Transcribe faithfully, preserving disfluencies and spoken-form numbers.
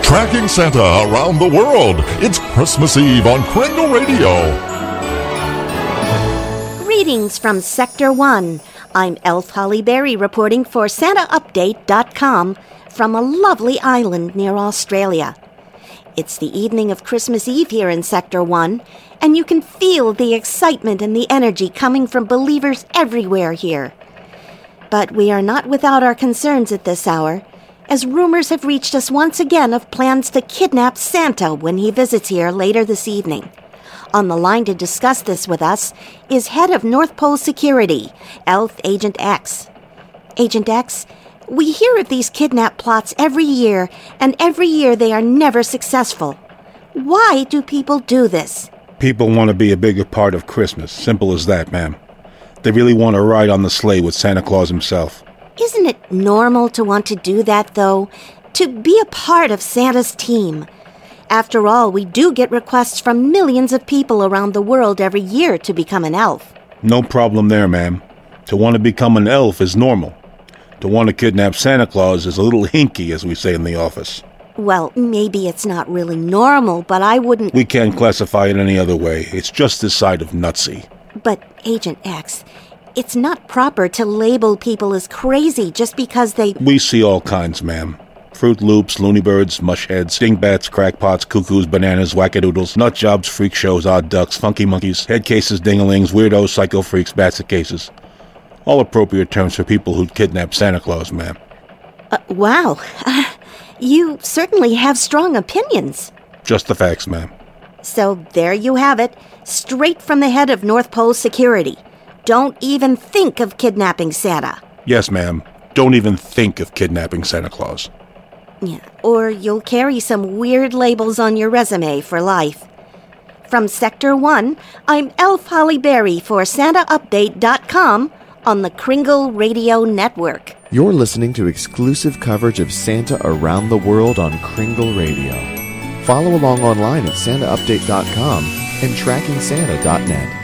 Tracking Santa around the world. It's Christmas Eve on Kringle Radio. Greetings from Sector one. I'm Elf Holly Berry reporting for Santa Update dot com from a lovely island near Australia. It's the evening of Christmas Eve here in Sector one, and you can feel the excitement and the energy coming from believers everywhere here. But we are not without our concerns at this hour, as rumors have reached us once again of plans to kidnap Santa when he visits here later this evening. On the line to discuss this with us is head of North Pole Security, Elf Agent X. Agent X, we hear of these kidnap plots every year, and every year they are never successful. Why do people do this? People want to be a bigger part of Christmas. Simple as that, ma'am. They really want to ride on the sleigh with Santa Claus himself. Isn't it normal to want to do that, though? To be a part of Santa's team? After all, we do get requests from millions of people around the world every year to become an elf. No problem there, ma'am. To want to become an elf is normal. To want to kidnap Santa Claus is a little hinky, as we say in the office. Well, maybe it's not really normal, but I wouldn't... We can't classify it any other way. It's just this side of nutsy. But, Agent X, it's not proper to label people as crazy just because they... We see all kinds, ma'am. Fruit Loops, Looney Birds, Mushheads, Stingbats, Crackpots, Cuckoos, Bananas, Wackadoodles, Nut Jobs, Freak Shows, Odd Ducks, Funky Monkeys, Head Cases, Dingalings, Weirdos, Psycho Freaks, Basset Cases. All appropriate terms for people who'd kidnap Santa Claus, ma'am. Uh, wow. Uh, you certainly have strong opinions. Just the facts, ma'am. So there you have it, straight from the head of North Pole Security. Don't even think of kidnapping Santa. Yes, ma'am. Don't even think of kidnapping Santa Claus. Yeah, or you'll carry some weird labels on your resume for life. From Sector one, I'm Elf Holly Berry for Santa Update dot com on the Kringle Radio Network. You're listening to exclusive coverage of Santa around the world on Kringle Radio. Follow along online at Santa Update dot com and Tracking Santa dot net.